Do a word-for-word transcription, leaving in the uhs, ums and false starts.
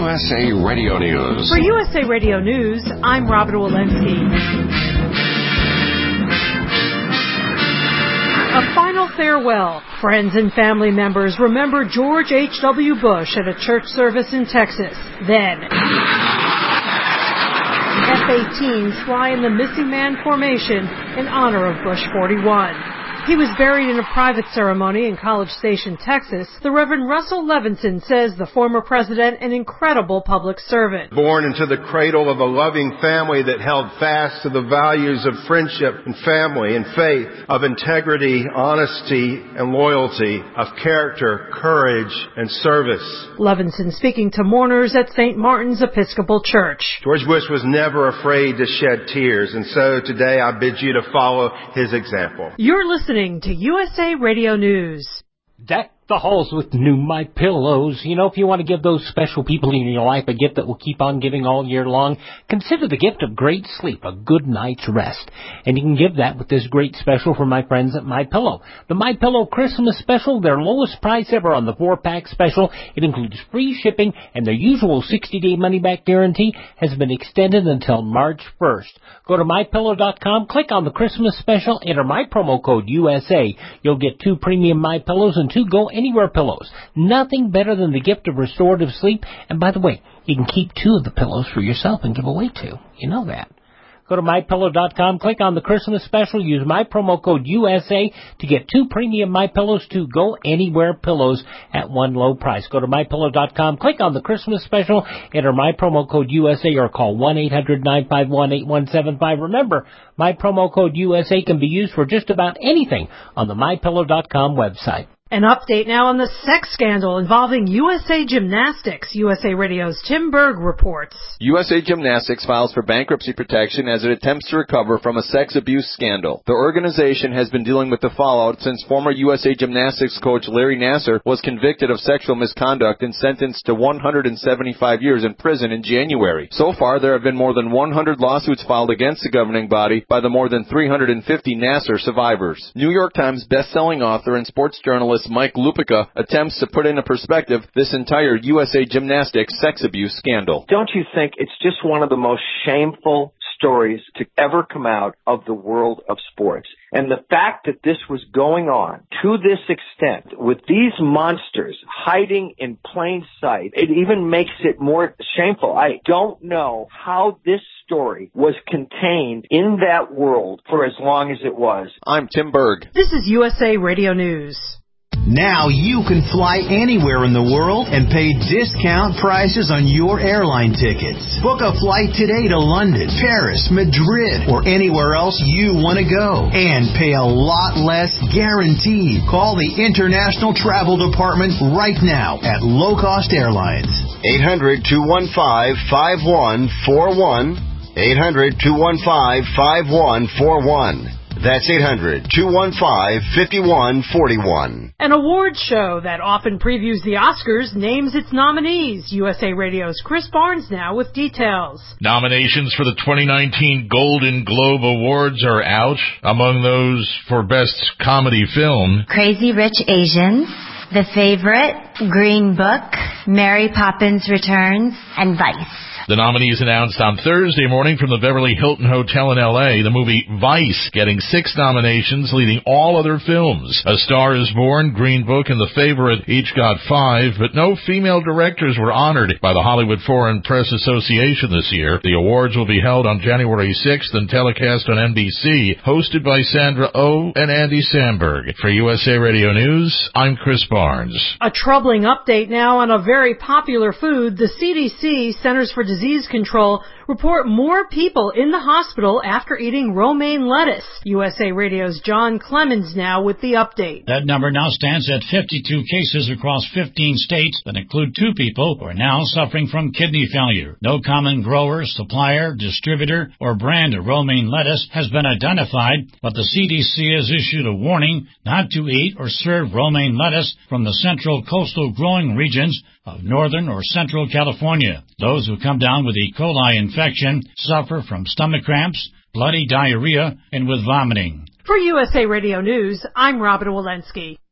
U S A Radio News. For U S A Radio News, I'm Robin Walensky. A final farewell. Friends and family members remember George H W. Bush at a church service in Texas. Then F eighteens fly in the Missing Man formation in honor of Bush forty-one. He was buried in a private ceremony in College Station, Texas. The Reverend Russell Levinson says the former president an incredible public servant. Born into the cradle of a loving family that held fast to the values of friendship and family and faith, of integrity, honesty, and loyalty, of character, courage, and service. Levinson speaking to mourners at Saint Martin's Episcopal Church. George Bush was never afraid to shed tears, and so today I bid you to follow his example. You're listening to U S A Radio News. Deck the halls with new My Pillows. You know, if you want to give those special people in your life a gift that will keep on giving all year long, consider the gift of great sleep, a good night's rest. And you can give that with this great special from my friends at My Pillow. The My Pillow Christmas Special, their lowest price ever on the four-pack special. It includes free shipping, and their usual sixty-day money-back guarantee has been extended until March first. Go to my pillow dot com, click on the Christmas Special, enter my promo code U S A. You'll get two premium My Pillows and two Go Anywhere pillows. Nothing better than the gift of restorative sleep. And by the way, you can keep two of the pillows for yourself and give away two. You know that. Go to my pillow dot com, click on the Christmas Special, use my promo code U S A to get two premium My Pillows, two Go Anywhere pillows at one low price. Go to my pillow dot com, click on the Christmas Special, enter my promo code U S A or call one eight hundred nine five one eight one seven five. Remember, my promo code U S A can be used for just about anything on the my pillow dot com website. An update now on the sex scandal involving U S A Gymnastics. U S A Radio's Tim Berg reports. U S A Gymnastics files for bankruptcy protection as it attempts to recover from a sex abuse scandal. The organization has been dealing with the fallout since former U S A Gymnastics coach Larry Nassar was convicted of sexual misconduct and sentenced to one hundred seventy-five years in prison in January. So far, there have been more than one hundred lawsuits filed against the governing body by the more than three hundred fifty Nassar survivors. New York Times best-selling author and sports journalist Mike Lupica attempts to put into perspective this entire U S A Gymnastics sex abuse scandal. Don't you think it's just one of the most shameful stories to ever come out of the world of sports? And the fact that this was going on to this extent with these monsters hiding in plain sight, it even makes it more shameful. I don't know how this story was contained in that world for as long as it was. I'm Tim Berg. This is U S A Radio News. Now you can fly anywhere in the world and pay discount prices on your airline tickets. Book a flight today to London, Paris, Madrid, or anywhere else you want to go. And pay a lot less guaranteed. Call the International Travel Department right now at Low Cost Airlines. eight hundred, two one five, five one four one. eight hundred, two one five, five one four one. That's eight hundred, two one five, five one four one. An awards show that often previews the Oscars names its nominees. U S A Radio's Chris Barnes now with details. Nominations for the twenty nineteen Golden Globe Awards are out. Among those for Best Comedy Film: Crazy Rich Asians, The Favorite, Green Book, Mary Poppins Returns, and Vice. The nominees announced on Thursday morning from the Beverly Hilton Hotel in L A The movie Vice getting six nominations, leading all other films. A Star is Born, Green Book, and The Favorite each got five, but no female directors were honored by the Hollywood Foreign Press Association this year. The awards will be held on January sixth and telecast on N B C, hosted by Sandra Oh and Andy Samberg. For U S A Radio News, I'm Chris Barnes. A troubling update now on a very popular food. The C D C, Centers for Disease Control, report more people in the hospital after eating romaine lettuce. U S A Radio's John Clemens now with the update. That number now stands at fifty-two cases across fifteen states that include two people who are now suffering from kidney failure. No common grower, supplier, distributor, or brand of romaine lettuce has been identified, but the C D C has issued a warning not to eat or serve romaine lettuce from the central coastal growing regions of northern or central California. Those who come down with E. coli infection suffer from stomach cramps, bloody diarrhea, and with vomiting. For U S A Radio News, I'm Robin Walensky.